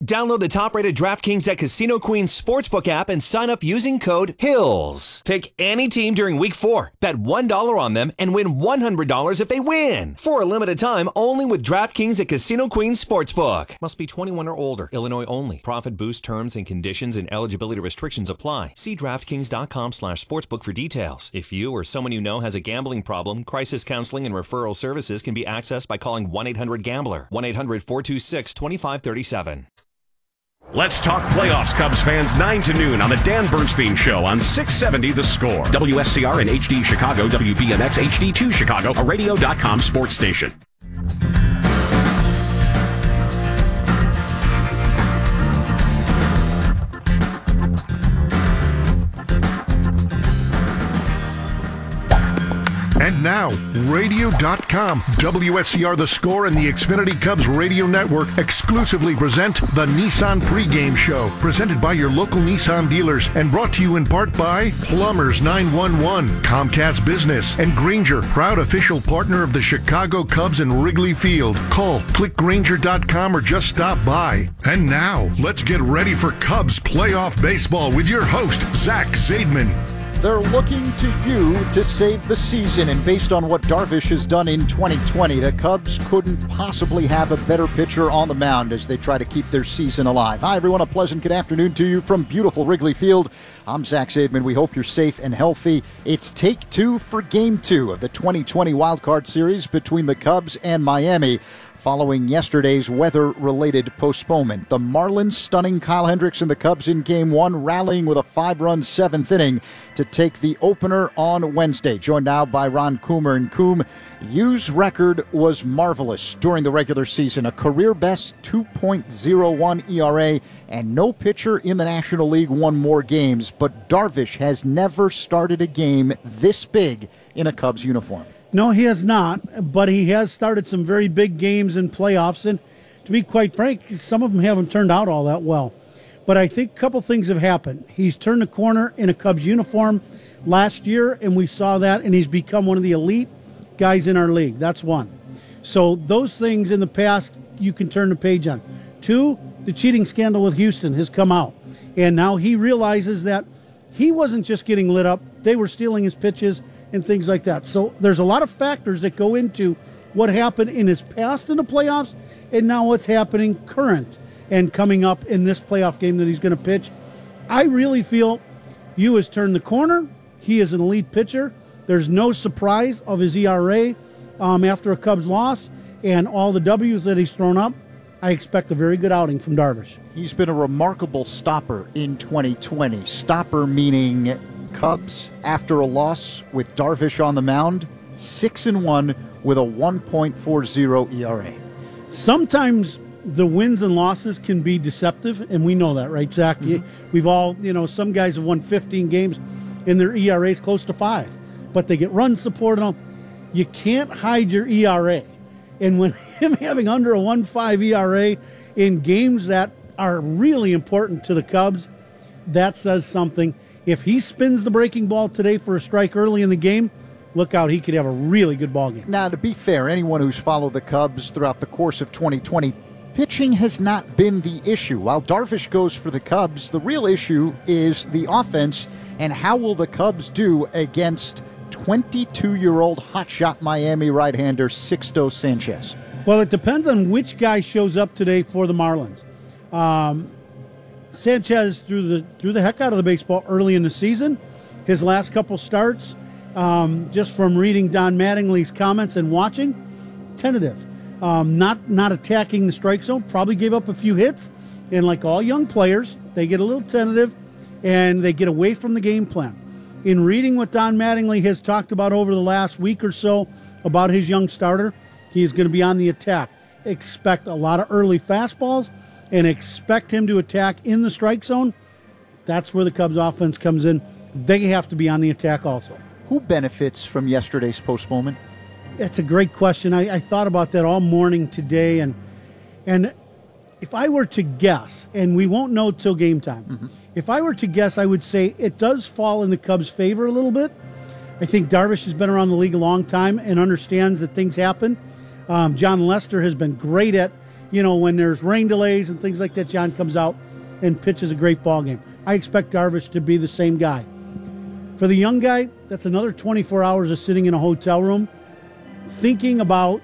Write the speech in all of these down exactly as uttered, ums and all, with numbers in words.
Download the top-rated DraftKings at Casino Queen Sportsbook app and sign up using code HILLS. Pick any team during Week four. Bet one dollar on them and win one hundred dollars if they win. For a limited time, only with DraftKings at Casino Queen Sportsbook. Must be twenty-one or older. Illinois only. Profit boost terms and conditions and eligibility restrictions apply. See DraftKings.com slash sportsbook for details. If you or someone you know has a gambling problem, crisis counseling and referral services can be accessed by calling one eight hundred gambler. one eight hundred four two six two five three seven. Let's talk playoffs, Cubs fans, nine to noon on the Dan Bernstein Show on six seventy The Score. W S C R and H D Chicago, W B N X H D two Chicago, a radio dot com sports station. And now, radio dot com, W S C R The Score, and the Xfinity Cubs Radio Network exclusively present the Nissan Pregame Show, presented by your local Nissan dealers and brought to you in part by Plumbers nine one one, Comcast Business, and Grainger, proud official partner of the Chicago Cubs and Wrigley Field. Call, click Grainger dot com, or just stop by. And now, let's get ready for Cubs playoff baseball with your host, Zach Zaidman. They're looking to you to save the season, and based on what Darvish has done in twenty twenty, the Cubs couldn't possibly have a better pitcher on the mound as they try to keep their season alive. Hi, everyone. A pleasant good afternoon to you from beautiful Wrigley Field. I'm Zach Zaidman. We hope you're safe and healthy. It's take two for game two of the twenty twenty Wild Card Series between the Cubs and Miami. Following yesterday's weather-related postponement, the Marlins stunning Kyle Hendricks and the Cubs in Game one, rallying with a five-run seventh inning to take the opener on Wednesday. Joined now by Ron Coomer. And Coom, U's record was marvelous during the regular season, a career-best two point oh one E R A, and no pitcher in the National League won more games, but Darvish has never started a game this big in a Cubs uniform. No, he has not, but he has started some very big games in playoffs, and to be quite frank, some of them haven't turned out all that well. But I think a couple things have happened. He's turned the corner in a Cubs uniform last year, and we saw that, and he's become one of the elite guys in our league. That's one. So those things in the past, you can turn the page on. Two, the cheating scandal with Houston has come out, and now he realizes that he wasn't just getting lit up. They were stealing his pitches and things like that. So there's a lot of factors that go into what happened in his past in the playoffs and now what's happening current and coming up in this playoff game that he's going to pitch. I really feel Yu has turned the corner. He is an elite pitcher. There's no surprise of his E R A um, after a Cubs loss and all the W's that he's thrown up. I expect a very good outing from Darvish. He's been a remarkable stopper in twenty twenty. Stopper meaning Cubs, after a loss with Darvish on the mound, six and one with a one point four oh E R A. Sometimes the wins and losses can be deceptive, and we know that, right, Zach? Mm-hmm. We've all, you know, some guys have won fifteen games, and their E R A is close to five, but they get run support and all. You can't hide your E R A. And when him having under a one point five E R A in games that are really important to the Cubs, that says something. If he spins the breaking ball today for a strike early in the game, look out, he could have a really good ball game. Now, to be fair, anyone who's followed the Cubs throughout the course of twenty twenty, pitching has not been the issue. While Darvish goes for the Cubs, the real issue is the offense, and how will the Cubs do against twenty-two-year-old hotshot Miami right-hander Sixto Sanchez? Well, it depends on which guy shows up today for the Marlins. Um, Sanchez threw the threw the heck out of the baseball early in the season. His last couple starts, um, just from reading Don Mattingly's comments and watching, tentative. Um, not not attacking the strike zone. Probably gave up a few hits. And like all young players, they get a little tentative and they get away from the game plan. In reading what Don Mattingly has talked about over the last week or so about his young starter, he is going to be on the attack. Expect a lot of early fastballs and expect him to attack in the strike zone. That's where the Cubs offense comes in. They have to be on the attack also. Who benefits from yesterday's postponement? That's a great question. I, I thought about that all morning today, and and if I were to guess, and we won't know till game time, mm-hmm. if I were to guess, I would say it does fall in the Cubs' favor a little bit. I think Darvish has been around the league a long time and understands that things happen. Um, John Lester has been great at, you know, when there's rain delays and things like that, John comes out and pitches a great ball game. I expect Darvish to be the same guy. For the young guy, that's another twenty-four hours of sitting in a hotel room thinking about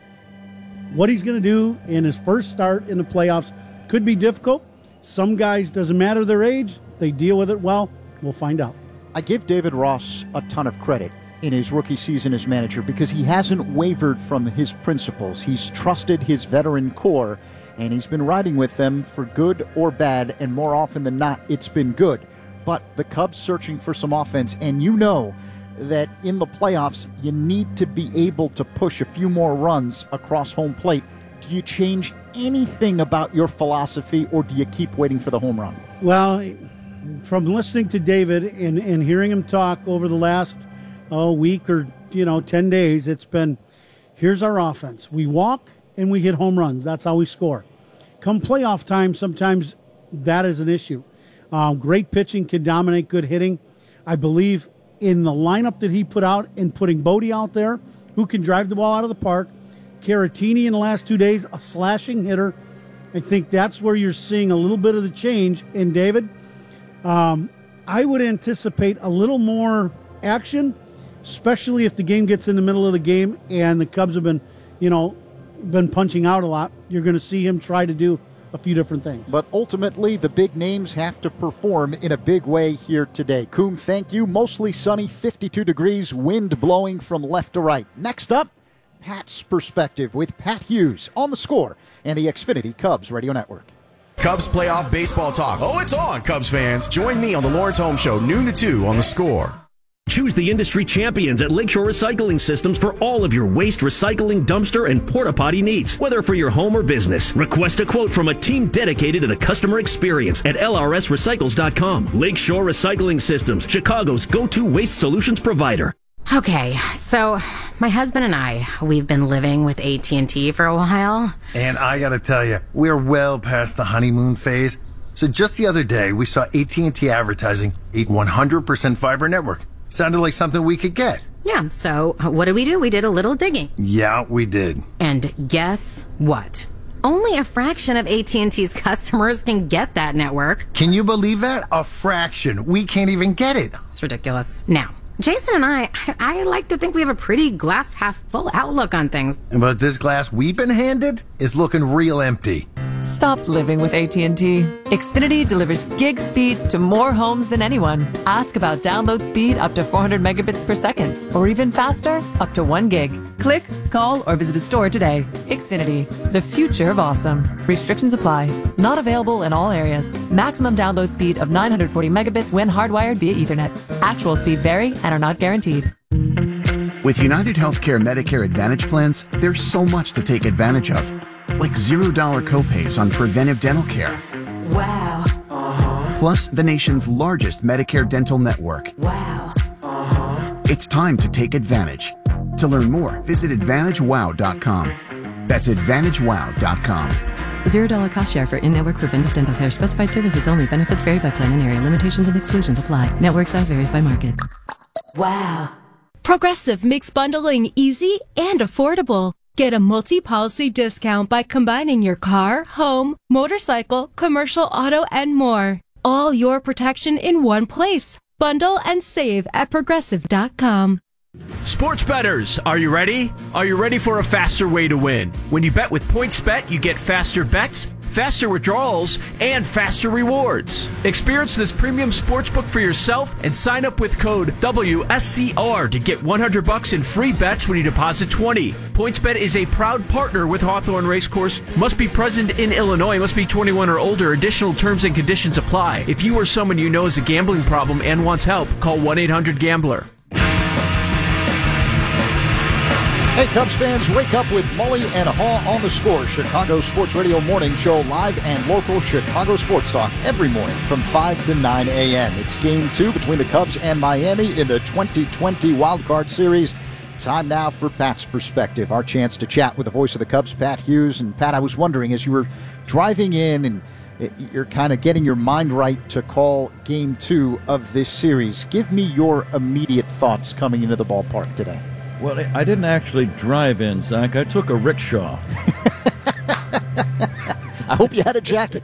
what he's going to do in his first start in the playoffs. Could be difficult. Some guys, doesn't matter their age, they deal with it well. We'll find out. I give David Ross a ton of credit in his rookie season as manager because he hasn't wavered from his principles. He's trusted his veteran core, and he's been riding with them for good or bad, and more often than not, it's been good. But the Cubs searching for some offense, and you know that in the playoffs, you need to be able to push a few more runs across home plate. Do you change anything about your philosophy, or do you keep waiting for the home run? Well, from listening to David and, and hearing him talk over the last oh, week or, you know, ten days, it's been, here's our offense. We walk and we hit home runs. That's how we score. Come playoff time, sometimes that is an issue. Um, great pitching can dominate good hitting. I believe in the lineup that he put out and putting Bodie out there, who can drive the ball out of the park. Caratini in the last two days, a slashing hitter. I think that's where you're seeing a little bit of the change. And David, um, I would anticipate a little more action, especially if the game gets in the middle of the game and the Cubs have been, you know, been punching out a lot. You're going to see him try to do a few different things. But ultimately, the big names have to perform in a big way here today. Coom, thank you. Mostly sunny, fifty-two degrees, wind blowing from left to right. Next up, Pat's Perspective with Pat Hughes on The Score and the Xfinity Cubs Radio Network. Cubs playoff baseball talk. Oh, it's on, Cubs fans. Join me on the Lawrence Holmes Show, noon to two on The Score. Choose the industry champions at Lakeshore Recycling Systems for all of your waste recycling, dumpster, and porta potty needs, whether for your home or business. Request a quote from a team dedicated to the customer experience at L R S recycles dot com. Lakeshore Recycling Systems, Chicago's go-to waste solutions provider. Okay, so my husband and I, we've been living with A T and T for a while. And I gotta tell you, we're well past the honeymoon phase. So just the other day, we saw A T and T advertising a one hundred percent fiber network. Sounded like something we could get. Yeah, so what did we do? We did a little digging. Yeah, we did. And guess what? Only a fraction of A T and T's customers can get that network. Can you believe that? A fraction. We can't even get it. It's ridiculous. Now, Jason and I, I like to think we have a pretty glass half full outlook on things. But this glass we've been handed is looking real empty. Stop living with A T and T. Xfinity delivers gig speeds to more homes than anyone. Ask about download speed up to four hundred megabits per second, or even faster, up to one gig. Click, call, or visit a store today. Xfinity, the future of awesome. Restrictions apply. Not available in all areas. Maximum download speed of nine hundred forty megabits when hardwired via Ethernet. Actual speeds vary and are not guaranteed. With United Healthcare Medicare Advantage plans, there's so much to take advantage of. Like zero dollar copays on preventive dental care. Wow. Uh-huh. Plus the nation's largest Medicare dental network. Wow. Uh-huh. It's time to take advantage. To learn more, visit advantage wow dot com. That's advantage wow dot com. Zero dollar cost share for in-network preventive dental care. Specified services only. Benefits vary by plan and area. Limitations and exclusions apply. Network size varies by market. Wow. Progressive makes bundling easy and affordable. Get a multi-policy discount by combining your car, home, motorcycle, commercial auto, and more. All your protection in one place. Bundle and save at progressive dot com. Sports bettors, are you ready? Are you ready for a faster way to win? When you bet with PointsBet, you get faster bets, faster withdrawals, and faster rewards. Experience this premium sportsbook for yourself and sign up with code W S C R to get one hundred bucks in free bets when you deposit twenty. PointsBet is a proud partner with Hawthorne Racecourse. Must be present in Illinois. Must be twenty-one or older. Additional terms and conditions apply. If you or someone you know has a gambling problem and wants help, call one eight hundred gambler. Hey, Cubs fans, wake up with Mully and Haw on The Score. Chicago Sports Radio morning show, live and local Chicago sports talk every morning from five to nine a.m. It's game two between the Cubs and Miami in the twenty twenty Wild Card Series. Time now for Pat's Perspective, our chance to chat with the voice of the Cubs, Pat Hughes. And Pat, I was wondering, as you were driving in and you're kind of getting your mind right to call game two of this series, give me your immediate thoughts coming into the ballpark today. Well, I didn't actually drive in, Zach. I took a rickshaw. I hope you had a jacket.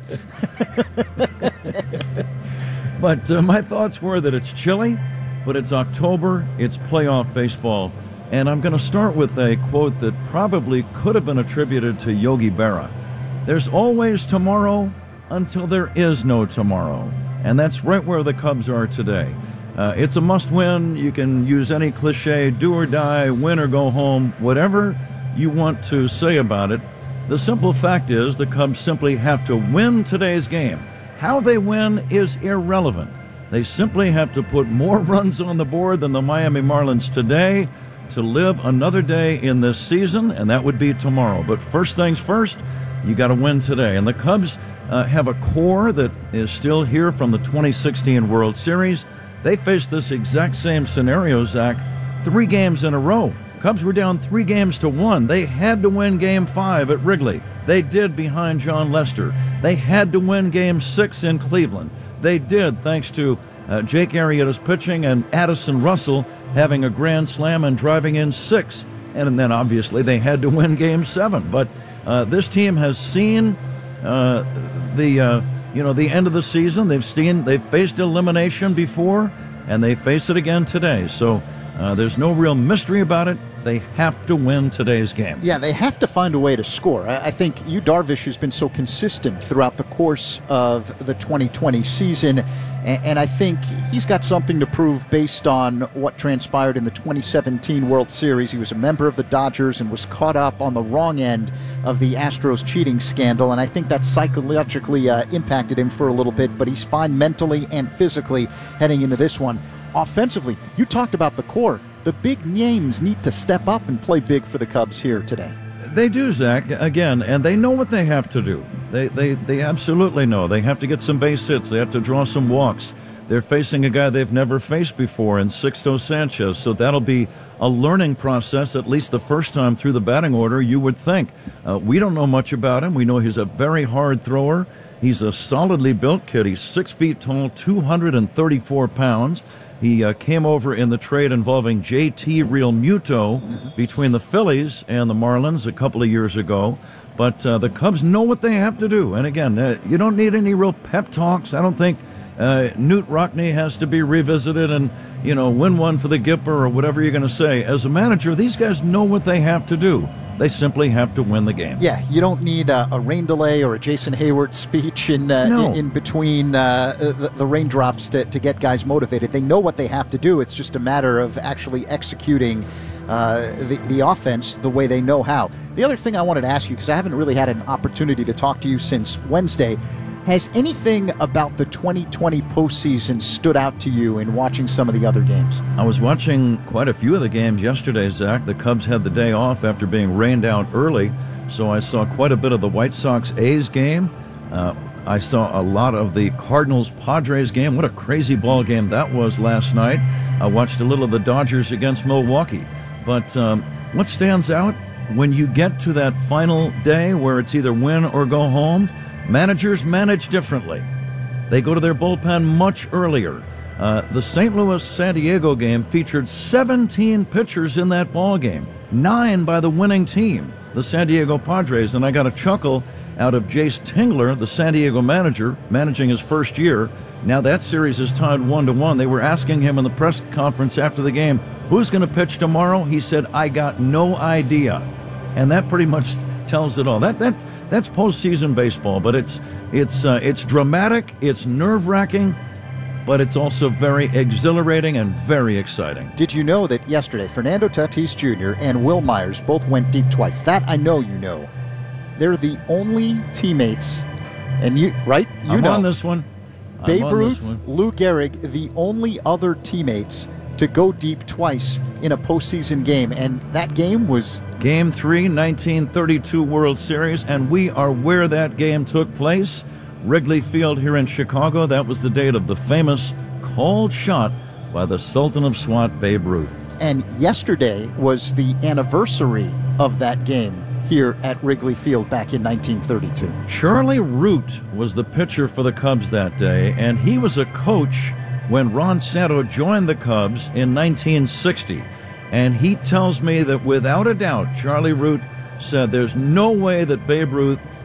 But uh, my thoughts were that it's chilly, but it's October, it's playoff baseball. And I'm going to start with a quote that probably could have been attributed to Yogi Berra. There's always tomorrow until there is no tomorrow. And that's right where the Cubs are today. Uh, it's a must-win. You can use any cliche, do or die, win or go home, whatever you want to say about it. The simple fact is the Cubs simply have to win today's game. How they win is irrelevant. They simply have to put more runs on the board than the Miami Marlins today to live another day in this season, and that would be tomorrow. But first things first, you got to win today. And the Cubs uh, have a core that is still here from the twenty sixteen World Series. They faced this exact same scenario, Zach, three games in a row. Cubs were down three games to one. They had to win Game five at Wrigley. They did behind John Lester. They had to win Game six in Cleveland. They did thanks to uh, Jake Arrieta's pitching and Addison Russell having a grand slam and driving in six. And then obviously they had to win Game seven. But uh, this team has seen uh, the uh, you know the end of the season. They've seen they've faced elimination before, and they face it again today. So uh, there's no real mystery about it. They have to win today's game. Yeah, they have to find a way to score. I, I think Yu Darvish has been so consistent throughout the course of the twenty twenty season, and, and I think he's got something to prove based on what transpired in the twenty seventeen World Series. He was a member of the Dodgers and was caught up on the wrong end of the Astros cheating scandal, and I think that psychologically uh, impacted him for a little bit, but he's fine mentally and physically heading into this one. Offensively, you talked about the core. The big names need to step up and play big for the Cubs here today. They do, Zach, again, and they know what they have to do. They, they, they absolutely know. They have to get some base hits. They have to draw some walks. They're facing a guy they've never faced before in Sixto Sanchez, so that'll be a learning process, at least the first time through the batting order, you would think. Uh, we don't know much about him. We know he's a very hard thrower. He's a solidly built kid. He's six feet tall, two hundred thirty-four pounds. He uh, came over in the trade involving J T Realmuto mm-hmm. between the Phillies and the Marlins a couple of years ago. But uh, the Cubs know what they have to do. And again, uh, you don't need any real pep talks. I don't think uh, Newt Rockne has to be revisited and, you know, win one for the Gipper or whatever you're going to say. As a manager, these guys know what they have to do. They simply have to win the game. Yeah, you don't need a, a rain delay or a Jason Hayward speech in uh, no. in, in between uh, the, the raindrops to, to get guys motivated. They know what they have to do. It's just a matter of actually executing uh, the, the offense the way they know how. The other thing I wanted to ask you, because I haven't really had an opportunity to talk to you since Wednesday, has anything about the twenty twenty postseason stood out to you in watching some of the other games? I was watching quite a few of the games yesterday, Zach. The Cubs had the day off after being rained out early, so I saw quite a bit of the White Sox-A's game. Uh, I saw a lot of the Cardinals-Padres game. What a crazy ball game that was last night. I watched a little of the Dodgers against Milwaukee. But um, what stands out, when you get to that final day where it's either win or go home, managers manage differently. They go to their bullpen much earlier. Uh, the Saint Louis-San Diego game featured seventeen pitchers in that ball game, nine by the winning team, the San Diego Padres, and I got a chuckle out of Jace Tingler, the San Diego manager, managing his first year. Now that series is tied one to one. They were asking him in the press conference after the game, who's going to pitch tomorrow? He said, I got no idea. And that pretty much tells it all. That that that's postseason baseball, but it's it's uh, it's dramatic, it's nerve-wracking, but it's also very exhilarating and very exciting. Did you know that yesterday Fernando Tatis Junior and Will Myers both went deep twice? That I know you know. They're the only teammates, and you right? You I'm know on this one. I'm Babe on Ruth, this one. Lou Gehrig, the only other teammates to go deep twice in a postseason game, and that game was Game three, nineteen thirty-two World Series, and we are where that game took place, Wrigley Field here in Chicago. That was the date of the famous called shot by the Sultan of SWAT, Babe Ruth. And yesterday was the anniversary of that game here at Wrigley Field back in nineteen thirty-two. Charlie Root was the pitcher for the Cubs that day, and he was a coach when Ron Santo joined the Cubs in nineteen sixty. And he tells me that without a doubt, Charlie Root said there's no way that Babe Ruth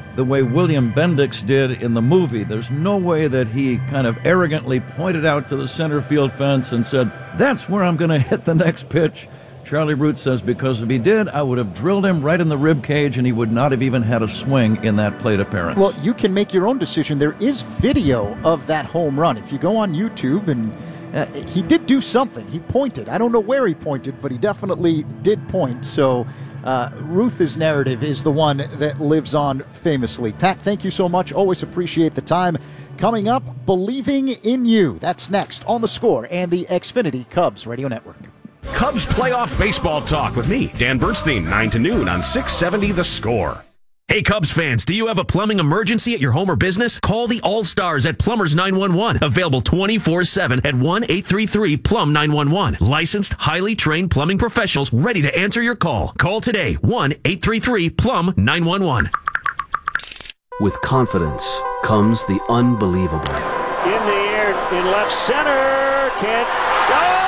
the way William Bendix did in the movie. There's no way that he kind of arrogantly pointed out to the center field fence and said, that's where I'm going to hit the next pitch. Charlie Root says because if he did, I would have drilled him right in the rib cage and he would not have even had a swing in that plate appearance. Well, you can make your own decision. There is video of that home run. If you go on YouTube, and uh, he did do something. He pointed. I don't know where he pointed, but he definitely did point. So uh, Ruth's narrative is the one that lives on famously. Pat, thank you so much. Always appreciate the time. Coming up, Believing in You. That's next on The Score and the Xfinity Cubs Radio Network. Cubs playoff baseball talk with me, Dan Bernstein, nine to noon on six seventy The Score. Hey, Cubs fans, do you have a plumbing emergency at your home or business? Call the All-Stars at Plumbers nine one one. Available twenty-four seven at one eight three three plumb nine one one. Licensed, highly trained plumbing professionals ready to answer your call. Call today, one eight three three plumb nine one one. With confidence comes the unbelievable. In the air, in left center, can't... Oh!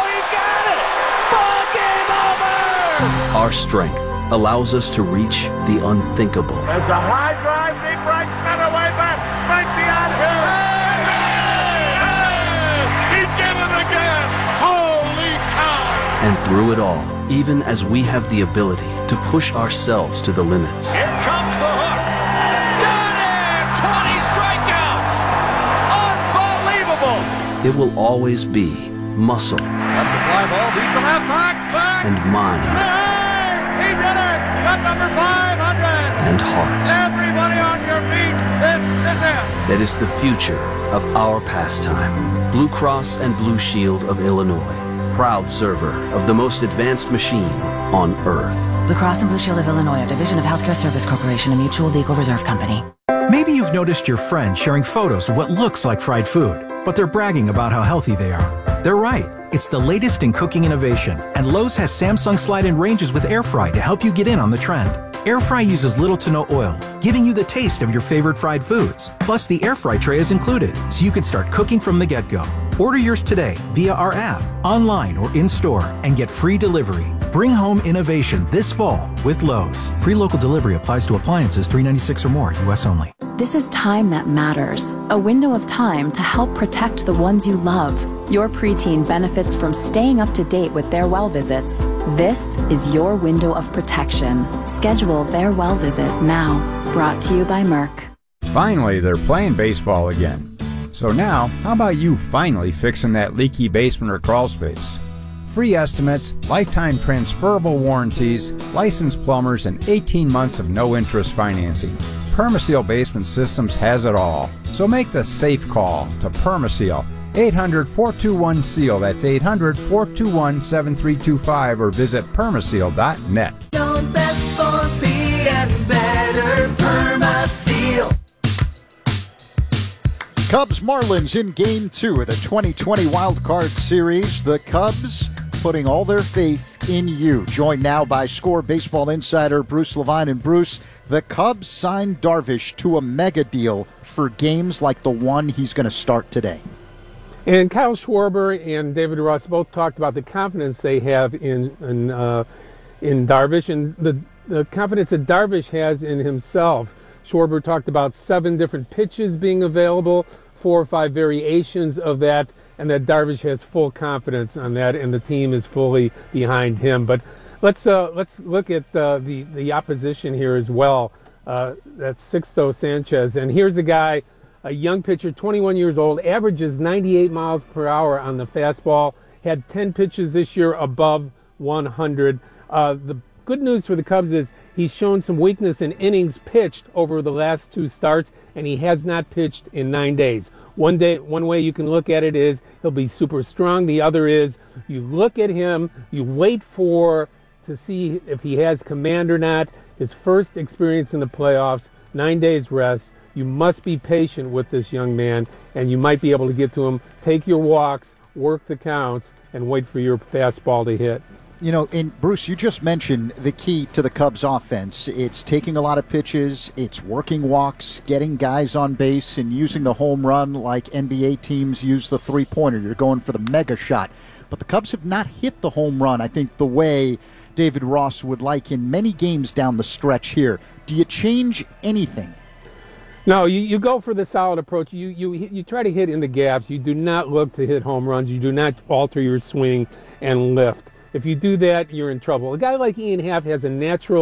Our strength allows us to reach the unthinkable. There's a high drive, deep right center, way back, right beyond him. Hey, hey, he did it again. Holy cow. And through it all, even as we have the ability to push ourselves to the limits. Here comes the hook. Got it! twenty strikeouts. Unbelievable. It will always be muscle. That's a fly ball, beat the left back, back. And mind. He did it! Got number five hundred! And heart. Everybody on your feet! This is it! That is the future of our pastime. Blue Cross and Blue Shield of Illinois. Proud server of the most advanced machine on Earth. Blue Cross and Blue Shield of Illinois, a division of Healthcare Service Corporation, a mutual legal reserve company. Maybe you've noticed your friend sharing photos of what looks like fried food, but they're bragging about how healthy they are. They're right. It's the latest in cooking innovation, and Lowe's has Samsung slide-in ranges with air fry to help you get in on the trend. Air fry uses little to no oil, giving you the taste of your favorite fried foods. Plus, the air fry tray is included, so you can start cooking from the get-go. Order yours today via our app, online, or in-store, and get free delivery. Bring home innovation this fall with Lowe's. Free local delivery applies to appliances three ninety-six or more, U S only. This is time that matters. A window of time to help protect the ones you love. Your preteen benefits from staying up to date with their well visits. This is your window of protection. Schedule their well visit now. Brought to you by Merck. Finally, they're playing baseball again. So now, how about you finally fixing that leaky basement or crawl space? Free estimates, lifetime transferable warranties, licensed plumbers, and eighteen months of no-interest financing. Permaseal Basement Systems has it all. So make the safe call to Permaseal. eight hundred, four two one, S E A L. That's eight hundred, four two one, seven three two five or visit permaseal dot net. Don't best for P and better Permaseal. Cubs Marlins in game two of the twenty twenty Wild Card Series. The Cubs putting all their faith in you. Joined now by Score baseball insider Bruce Levine. And Bruce, the Cubs signed Darvish to a mega deal for games like the one he's going to start today. And Kyle Schwarber and David Ross both talked about the confidence they have in in, uh, in Darvish and the, the confidence that Darvish has in himself. Schwarber talked about seven different pitches being available, four or five variations of that, and that Darvish has full confidence on that, and the team is fully behind him. But let's uh, let's look at uh, the the opposition here as well. Uh, that's Sixto Sanchez, and here's a guy, a young pitcher, twenty-one years old, averages ninety-eight miles per hour on the fastball. Had ten pitches this year above one hundred. Uh, the good news for the Cubs is he's shown some weakness in innings pitched over the last two starts, and he has not pitched in nine days. One day, one way you can look at it is he'll be super strong. The other is you look at him, you wait for to see if he has command or not. His first experience in the playoffs, nine days rest. You must be patient with this young man, and you might be able to get to him. Take your walks, work the counts, and wait for your fastball to hit. You know, and Bruce, you just mentioned the key to the Cubs offense. It's taking a lot of pitches, it's working walks, getting guys on base, and using the home run like N B A teams use the three-pointer. You're going for the mega shot. But the Cubs have not hit the home run, I think, the way David Ross would like in many games down the stretch here. Do you change anything? No, you, you go for the solid approach. You, you you try to hit in the gaps. You do not look to hit home runs. You do not alter your swing and lift. If you do that, you're in trouble. A guy like Ian Happ has a natural